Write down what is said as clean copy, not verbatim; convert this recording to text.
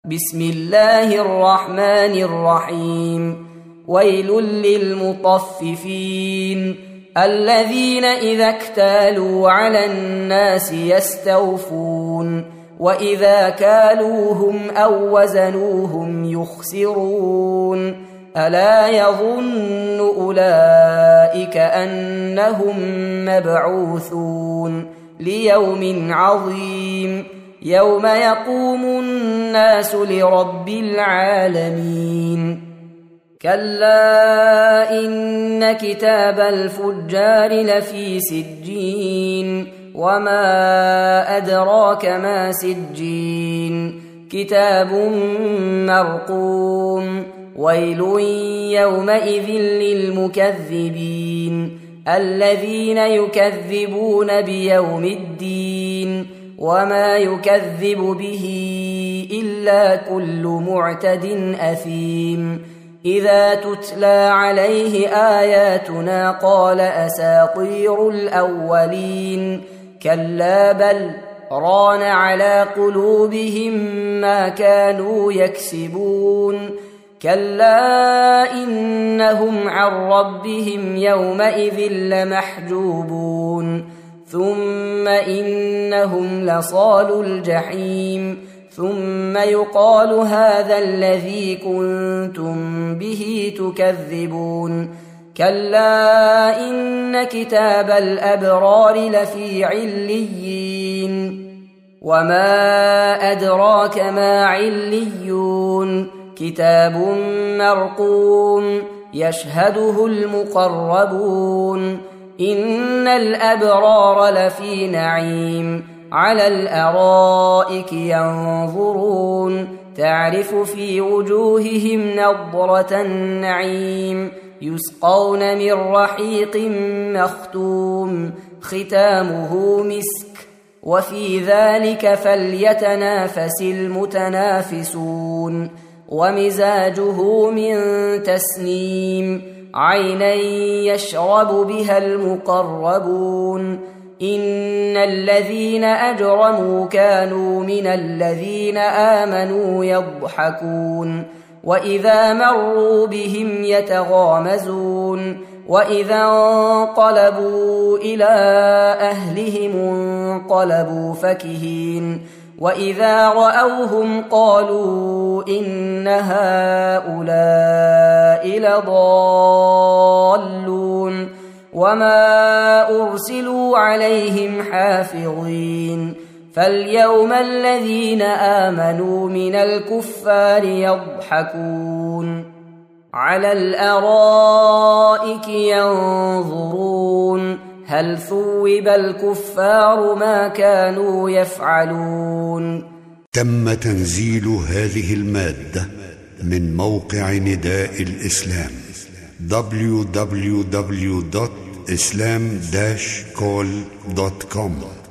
بسم الله الرحمن الرحيم. ويل للمطففين الذين إذا اكتالوا على الناس يستوفون وإذا كالوهم أو وزنوهم يخسرون ألا يظن أولئك أنهم مبعوثون ليوم عظيم يوم يقوم الناس لرب العالمين. كلا إن كتاب الفجار لفي سجين وما أدراك ما سجين كتاب مرقوم. ويل يومئذ للمكذبين الذين يكذبون بيوم الدين وما يكذب به إلا كل معتد أثيم. إذا تتلى عليه آياتنا قال أساطير الأولين كلا بل ران على قلوبهم ما كانوا يكسبون. كلا إنهم عن ربهم يومئذ لمحجوبون ثم إنهم لصالو الجحيم ثم يقال هذا الذي كنتم به تكذبون. كلا إن كتاب الأبرار لفي عليين وما أدراك ما عليون كتاب مرقوم يشهده المقربون. إن الأبرار لفي نعيم على الأرائك ينظرون تعرف في وجوههم نضرة النعيم يسقون من رحيق مختوم ختامه مسك وفي ذلك فليتنافس المتنافسون. ومزاجه من تسنيم عينا يشرب بها المقربون. إن الذين أجرموا كانوا من الذين آمنوا يضحكون وإذا مروا بهم يتغامزون وإذا انقلبوا إلى أهلهم انقلبوا فكهين وإذا رأوهم قالوا إن هؤلاء لضالون وما أرسلوا عليهم حافظين. فاليوم الذين آمنوا من الكفار يضحكون على الأرائك ينظرون هل ثوب الكفار ما كانوا يفعلون. تم تنزيل هذه المادة من موقع نداء الإسلام www.islam-call.com